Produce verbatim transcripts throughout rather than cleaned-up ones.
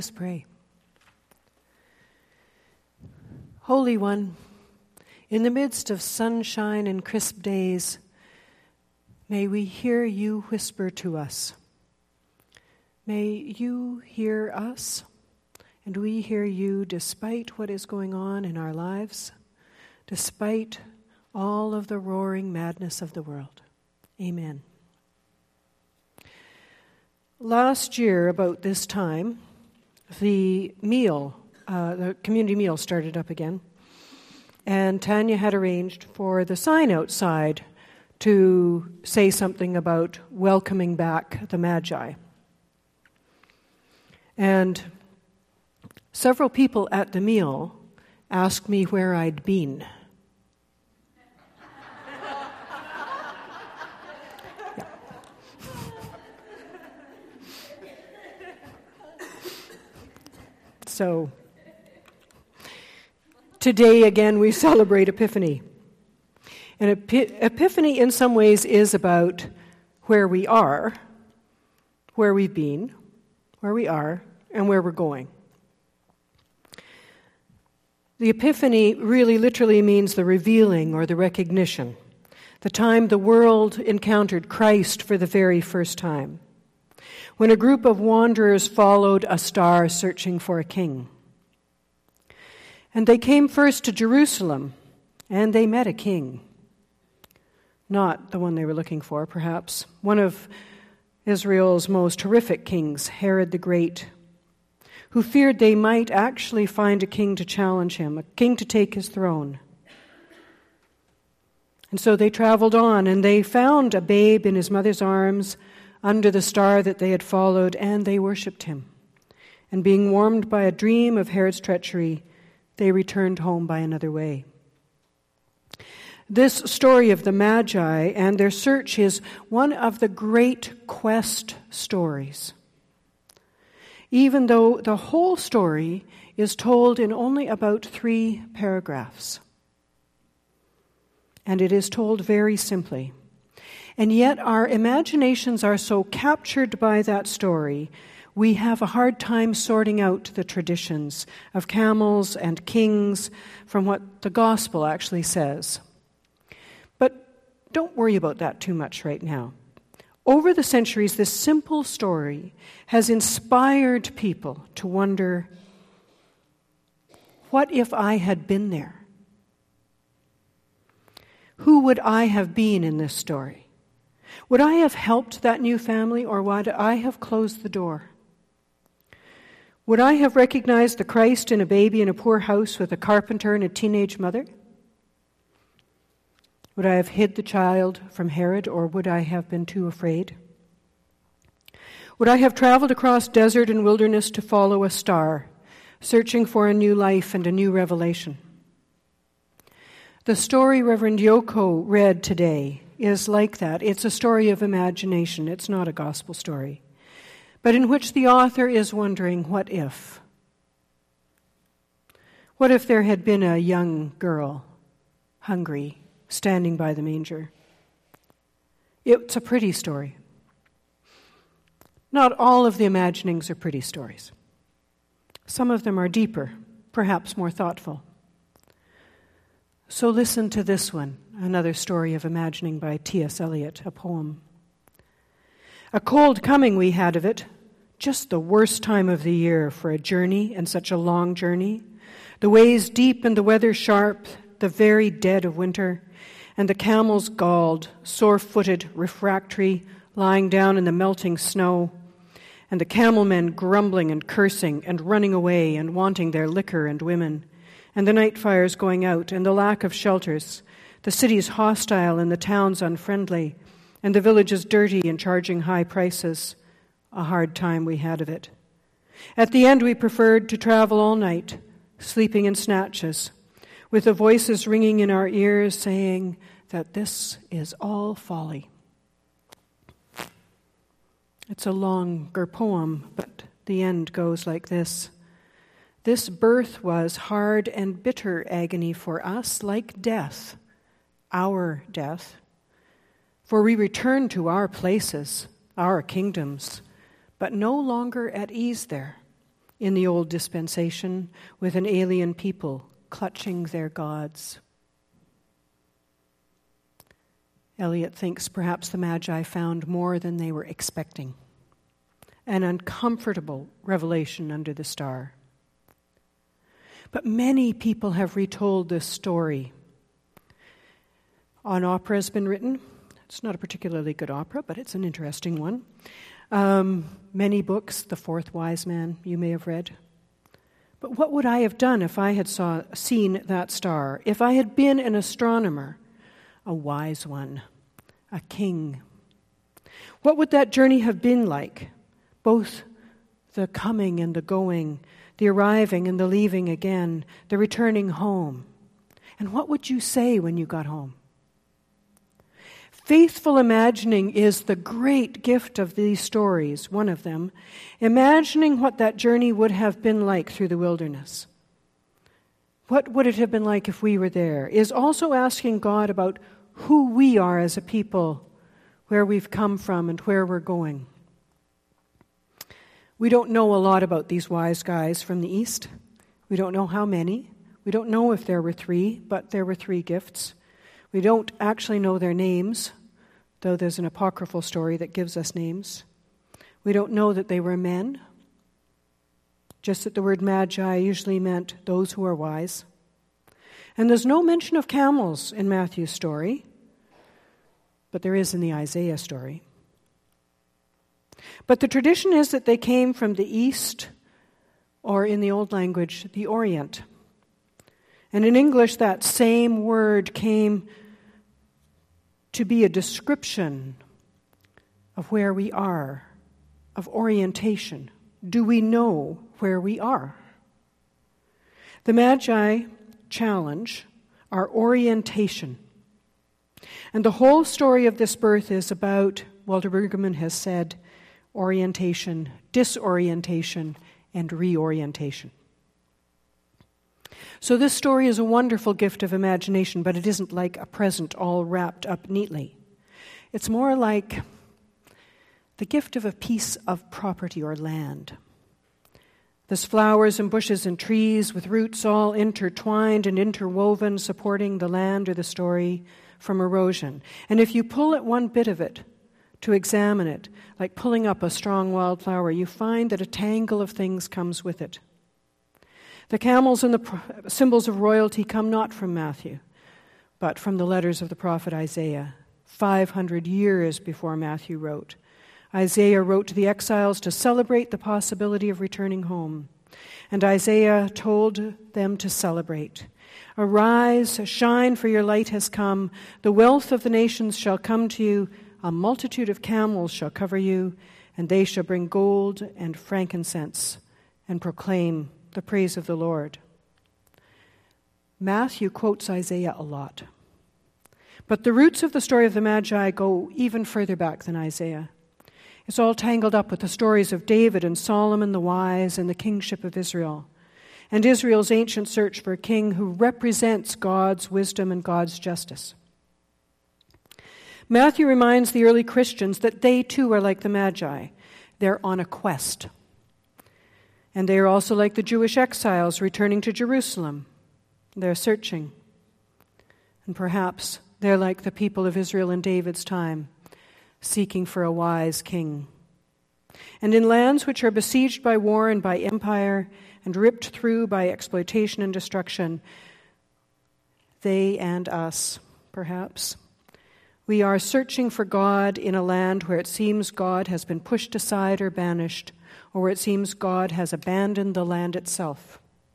Let's pray. Holy One, in the midst of sunshine and crisp days, may we hear you whisper to us. May you hear us, and we hear you despite what is going on in our lives, despite all of the roaring madness of the world. Amen. Last year, about this time, the meal, uh, the community meal started up again, and Tanya had arranged for the sign outside to say something about welcoming back the Magi. And several people at the meal asked me where I'd been. So, today again we celebrate Epiphany. And Epi- Epiphany in some ways is about where we are, where we've been, where we are, and where we're going. The Epiphany really literally means the revealing or the recognition, the time the world encountered Christ for the very first time, when a group of wanderers followed a star searching for a king. And they came first to Jerusalem, and they met a king. Not the one they were looking for, perhaps. One of Israel's most horrific kings, Herod the Great, who feared they might actually find a king to challenge him, a king to take his throne. And so they traveled on, and they found a babe in his mother's arms, under the star that they had followed, and they worshipped him. And being warmed by a dream of Herod's treachery, they returned home by another way. This story of the Magi and their search is one of the great quest stories, even though the whole story is told in only about three paragraphs. And it is told very simply. And yet our imaginations are so captured by that story, we have a hard time sorting out the traditions of camels and kings from what the gospel actually says. But don't worry about that too much right now. Over the centuries, this simple story has inspired people to wonder, what if I had been there? Who would I have been in this story? Would I have helped that new family, or would I have closed the door? Would I have recognized the Christ in a baby in a poor house with a carpenter and a teenage mother? Would I have hid the child from Herod, or would I have been too afraid? Would I have traveled across desert and wilderness to follow a star, searching for a new life and a new revelation? The story Reverend Yoko read today is like that. It's a story of imagination. It's not a gospel story, but in which the author is wondering, what if? What if there had been a young girl, hungry, standing by the manger? It's a pretty story. Not all of the imaginings are pretty stories. Some of them are deeper, perhaps more thoughtful. So listen to this one, another story of imagining by T S Eliot, a poem. A cold coming we had of it, just the worst time of the year for a journey, and such a long journey. The ways deep and the weather sharp, the very dead of winter, and the camels galled, sore-footed, refractory, lying down in the melting snow, and the camel men grumbling and cursing and running away and wanting their liquor and women, and the night fires going out, and the lack of shelters, the cities hostile and the towns unfriendly, and the villages dirty and charging high prices. A hard time we had of it. At the end we preferred to travel all night, sleeping in snatches, with the voices ringing in our ears saying that this is all folly. It's a longer poem, but the end goes like this. This birth was hard and bitter agony for us, like death, our death. For we return to our places, our kingdoms, but no longer at ease there. in the old dispensation with an alien people clutching their gods. Eliot thinks perhaps the Magi found more than they were expecting, an uncomfortable revelation under the star. But many people have retold this story. An opera has been written. It's not a particularly good opera, but it's an interesting one. Um, many books, The Fourth Wise Man, you may have read. But what would I have done if I had saw, seen that star? If I had been an astronomer, a wise one, a king? What would that journey have been like? Both the coming and the going, the arriving and the leaving again, the returning home. And what would you say when you got home? Faithful imagining is the great gift of these stories, one of them, imagining what that journey would have been like through the wilderness. What would it have been like if we were there? Is also asking God about who we are as a people, where we've come from and where we're going. We don't know a lot about these wise guys from the East. We don't know how many. We don't know if there were three, but there were three gifts. We don't actually know their names, though there's an apocryphal story that gives us names. We don't know that they were men, just that the word magi usually meant those who are wise. And there's no mention of camels in Matthew's story, but there is in the Isaiah story. But the tradition is that they came from the east, or in the old language, the Orient. And in English, that same word came to be a description of where we are, of orientation. Do we know where we are? The Magi challenge our orientation. And the whole story of this birth is about, Walter Brueggemann has said, orientation, disorientation, and reorientation. So this story is a wonderful gift of imagination, but it isn't like a present all wrapped up neatly. It's more like the gift of a piece of property or land. There's flowers and bushes and trees with roots all intertwined and interwoven, supporting the land or the story from erosion. And if you pull at one bit of it to examine it, like pulling up a strong wildflower, you find that a tangle of things comes with it. The camels and the pro- symbols of royalty come not from Matthew, but from the letters of the prophet Isaiah, five hundred years before Matthew wrote. Isaiah wrote to the exiles to celebrate the possibility of returning home, and Isaiah told them to celebrate. Arise, shine, for your light has come. The wealth of the nations shall come to you. A multitude of camels shall cover you, and they shall bring gold and frankincense and proclaim the praise of the Lord. Matthew quotes Isaiah a lot. But the roots of the story of the Magi go even further back than Isaiah. It's all tangled up with the stories of David and Solomon the wise and the kingship of Israel, and Israel's ancient search for a king who represents God's wisdom and God's justice. Matthew reminds the early Christians that they too are like the Magi. They're on a quest. And they are also like the Jewish exiles returning to Jerusalem. They're searching. And perhaps they're like the people of Israel in David's time, seeking for a wise king. And in lands which are besieged by war and by empire and ripped through by exploitation and destruction, they and us, perhaps, we are searching for God in a land where it seems God has been pushed aside or banished, or where it seems God has abandoned the land itself.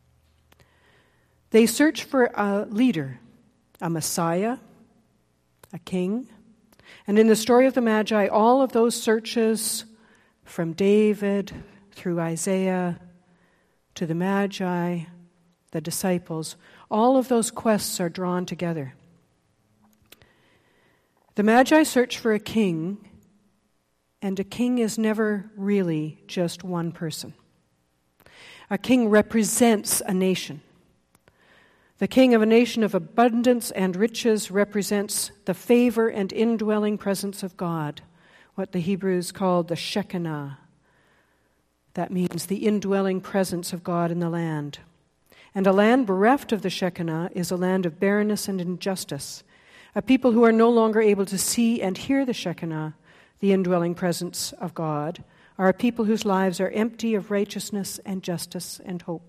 They search for a leader, a Messiah, a king. And in the story of the Magi, all of those searches from David through Isaiah to the Magi, the disciples, all of those quests are drawn together. The Magi search for a king, and a king is never really just one person. A king represents a nation. The king of a nation of abundance and riches represents the favor and indwelling presence of God, what the Hebrews called the Shekinah, That means the indwelling presence of God in the land. And a land bereft of the Shekinah is a land of barrenness and injustice. A people who are no longer able to see and hear the Shekinah, the indwelling presence of God, are a people whose lives are empty of righteousness and justice and hope.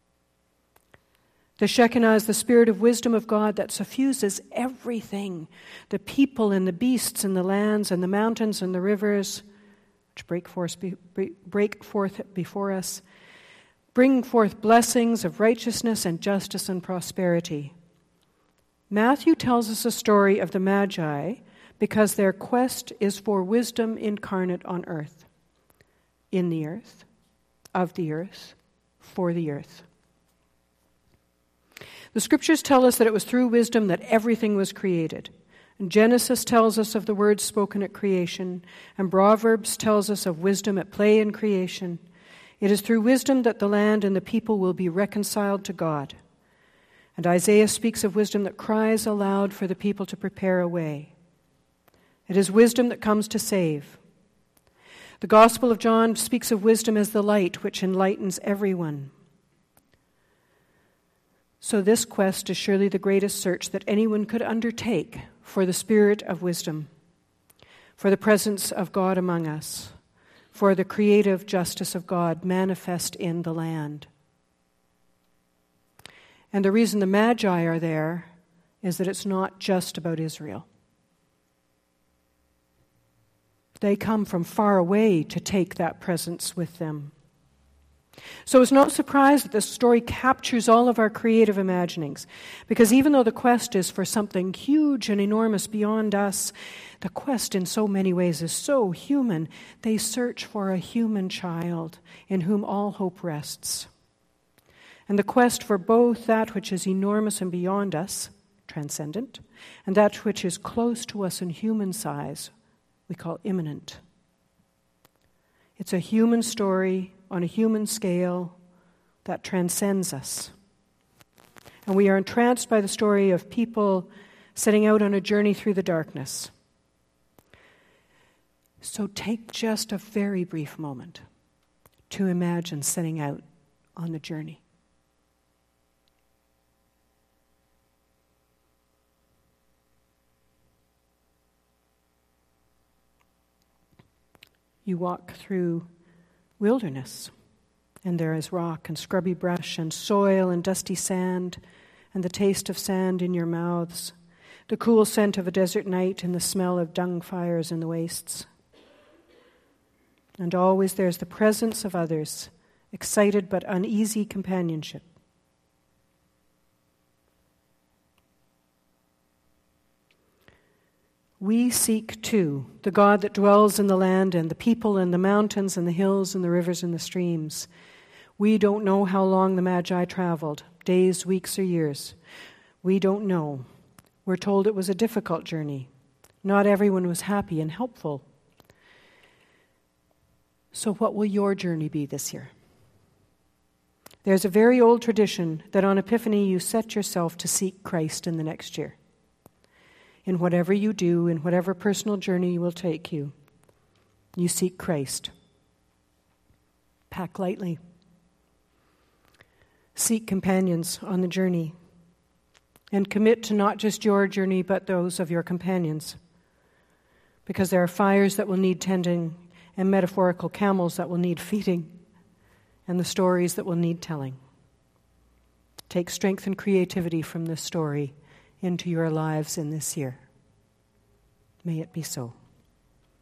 The Shekinah is the spirit of wisdom of God that suffuses everything, the people and the beasts and the lands and the mountains and the rivers, which break forth, break forth before us, bring forth blessings of righteousness and justice and prosperity. Matthew tells us a story of the Magi because their quest is for wisdom incarnate on earth, in the earth, of the earth, for the earth. The scriptures tell us that it was through wisdom that everything was created. And Genesis tells us of the words spoken at creation, and Proverbs tells us of wisdom at play in creation. It is through wisdom that the land and the people will be reconciled to God. And Isaiah speaks of wisdom that cries aloud for the people to prepare a way. It is wisdom that comes to save. The Gospel of John speaks of wisdom as the light which enlightens everyone. So this quest is surely the greatest search that anyone could undertake for the spirit of wisdom, for the presence of God among us, for the creative justice of God manifest in the land. And the reason the Magi are there is that it's not just about Israel. They come from far away to take that presence with them. So it's not surprised that this story captures all of our creative imaginings, because even though the quest is for something huge and enormous beyond us, the quest in so many ways is so human. They search for a human child in whom all hope rests. And the quest for both that which is enormous and beyond us, transcendent, and that which is close to us in human size, we call immanent. It's a human story on a human scale that transcends us. And we are entranced by the story of people setting out on a journey through the darkness. So take just a very brief moment to imagine setting out on the journey. You walk through wilderness, and there is rock and scrubby brush and soil and dusty sand and the taste of sand in your mouths, the cool scent of a desert night and the smell of dung fires in the wastes. And always there's the presence of others, excited but uneasy companionship. We seek, too, the God that dwells in the land and the people and the mountains and the hills and the rivers and the streams. We don't know how long the Magi traveled, days, weeks, or years. We don't know. We're told it was a difficult journey. Not everyone was happy and helpful. So what will your journey be this year? There's a very old tradition that on Epiphany you set yourself to seek Christ in the next year. In whatever you do, in whatever personal journey will take you, you seek Christ. Pack lightly. Seek companions on the journey. And commit to not just your journey, but those of your companions. Because there are fires that will need tending, and metaphorical camels that will need feeding, and the stories that will need telling. Take strength and creativity from this story into your lives in this year. May it be so.